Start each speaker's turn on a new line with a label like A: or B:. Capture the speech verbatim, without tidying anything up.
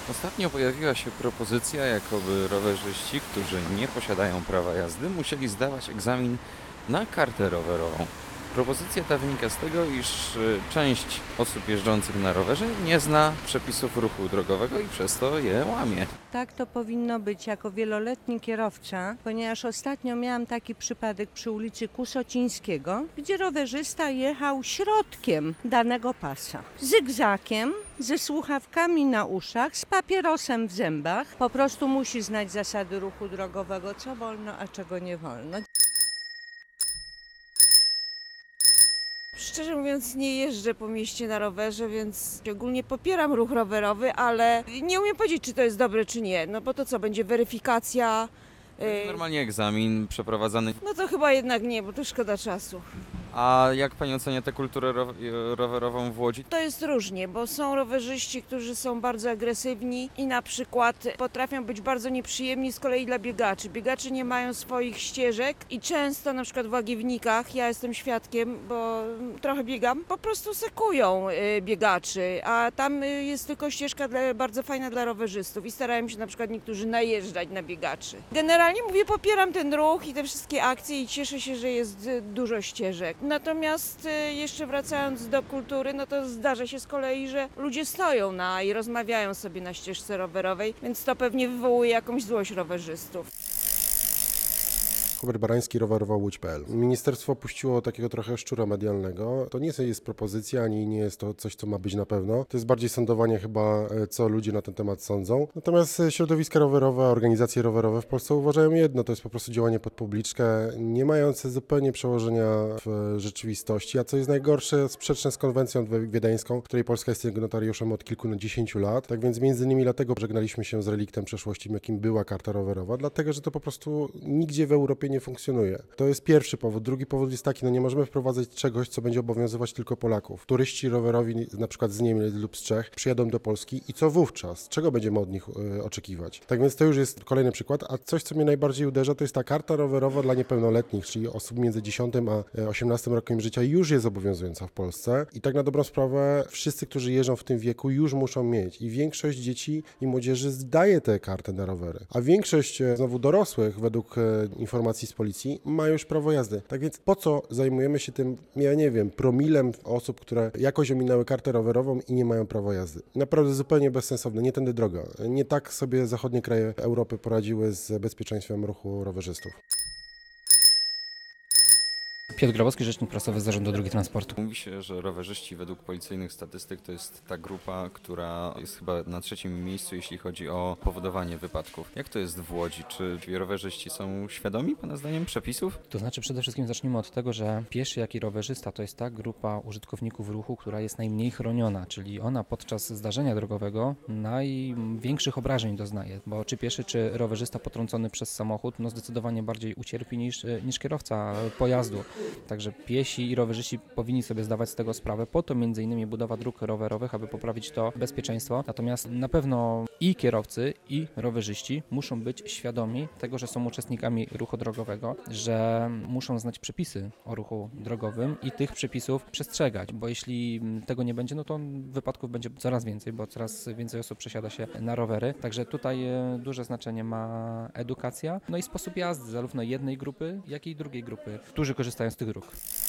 A: Ostatnio pojawiła się propozycja, jakoby rowerzyści, którzy nie posiadają prawa jazdy, musieli zdawać egzamin na kartę rowerową. Propozycja ta wynika z tego, iż y, część osób jeżdżących na rowerze nie zna przepisów ruchu drogowego i przez to je łamie.
B: Tak to powinno być jako wieloletni kierowca, ponieważ ostatnio miałam taki przypadek przy ulicy Kusocińskiego, gdzie rowerzysta jechał środkiem danego pasa. Zygzakiem, ze słuchawkami na uszach, z papierosem w zębach. Po prostu musi znać zasady ruchu drogowego, co wolno, a czego nie wolno.
C: Szczerze mówiąc, nie jeżdżę po mieście na rowerze, więc ogólnie popieram ruch rowerowy, ale nie umiem powiedzieć, czy to jest dobre, czy nie. No bo to co, będzie weryfikacja? Yy,
A: Normalnie egzamin przeprowadzany.
C: No to chyba jednak nie, bo to szkoda czasu.
A: A jak pani ocenia tę kulturę ro- rowerową w Łodzi?
C: To jest różnie, bo są rowerzyści, którzy są bardzo agresywni i na przykład potrafią być bardzo nieprzyjemni z kolei dla biegaczy. Biegacze nie mają swoich ścieżek i często na przykład w Łagiewnikach, ja jestem świadkiem, bo trochę biegam, po prostu sekują y, biegaczy, a tam y, jest tylko ścieżka dla, bardzo fajna dla rowerzystów i starają się na przykład niektórzy najeżdżać na biegaczy. Generalnie mówię, popieram ten ruch i te wszystkie akcje i cieszę się, że jest y, dużo ścieżek. Natomiast y, jeszcze wracając do kultury, no to zdarza się z kolei, że ludzie stoją na i rozmawiają sobie na ścieżce rowerowej, więc to pewnie wywołuje jakąś złość rowerzystów.
D: Hubert Barański, rowerowa łódź kropka p l. Ministerstwo puściło takiego trochę szczura medialnego. To nie jest propozycja, ani nie jest to coś, co ma być na pewno. To jest bardziej sądowanie chyba, co ludzie na ten temat sądzą. Natomiast środowiska rowerowe, organizacje rowerowe w Polsce uważają jedno, to jest po prostu działanie pod publiczkę, nie mające zupełnie przełożenia w rzeczywistości, a co jest najgorsze, sprzeczne z konwencją wiedeńską, której Polska jest sygnatariuszem od kilkudziesięciu lat. Tak więc między innymi dlatego żegnaliśmy się z reliktem przeszłości, jakim była karta rowerowa, dlatego że to po prostu nigdzie w Europie nie funkcjonuje. To jest pierwszy powód. Drugi powód jest taki, no nie możemy wprowadzać czegoś, co będzie obowiązywać tylko Polaków. Turyści rowerowi, na przykład z Niemiec lub z Czech, przyjadą do Polski i co wówczas? Czego będziemy od nich y, oczekiwać? Tak więc to już jest kolejny przykład, a coś, co mnie najbardziej uderza, to jest ta karta rowerowa dla niepełnoletnich, czyli osób między dziesiątym a osiemnastym rokiem życia już jest obowiązująca w Polsce i tak na dobrą sprawę wszyscy, którzy jeżdżą w tym wieku, już muszą mieć i większość dzieci i młodzieży zdaje tę kartę na rowery, a większość znowu dorosłych, według informacji z policji, ma już prawo jazdy. Tak więc po co zajmujemy się tym, ja nie wiem, promilem osób, które jakoś ominęły kartę rowerową i nie mają prawa jazdy? Naprawdę zupełnie bezsensowne, nie tędy droga. Nie tak sobie zachodnie kraje Europy poradziły z bezpieczeństwem ruchu rowerzystów.
E: Piotr Grabowski, rzecznik prasowy z Zarządu Drogi Transportu.
A: Mówi się, że rowerzyści według policyjnych statystyk to jest ta grupa, która jest chyba na trzecim miejscu, jeśli chodzi o powodowanie wypadków. Jak to jest w Łodzi? Czy rowerzyści są świadomi, pana zdaniem, przepisów?
E: To znaczy przede wszystkim zacznijmy od tego, że pieszy jak i rowerzysta to jest ta grupa użytkowników ruchu, która jest najmniej chroniona, czyli ona podczas zdarzenia drogowego największych obrażeń doznaje, bo czy pieszy, czy rowerzysta potrącony przez samochód, no zdecydowanie bardziej ucierpi niż, niż kierowca pojazdu. Także piesi i rowerzyści powinni sobie zdawać z tego sprawę, po to między innymi budowa dróg rowerowych, aby poprawić to bezpieczeństwo. Natomiast na pewno i kierowcy, i rowerzyści muszą być świadomi tego, że są uczestnikami ruchu drogowego, że muszą znać przepisy o ruchu drogowym i tych przepisów przestrzegać, bo jeśli tego nie będzie, no to wypadków będzie coraz więcej, bo coraz więcej osób przesiada się na rowery. Także tutaj duże znaczenie ma edukacja, no i sposób jazdy zarówno jednej grupy, jak i drugiej grupy, którzy korzystają z tych dróg.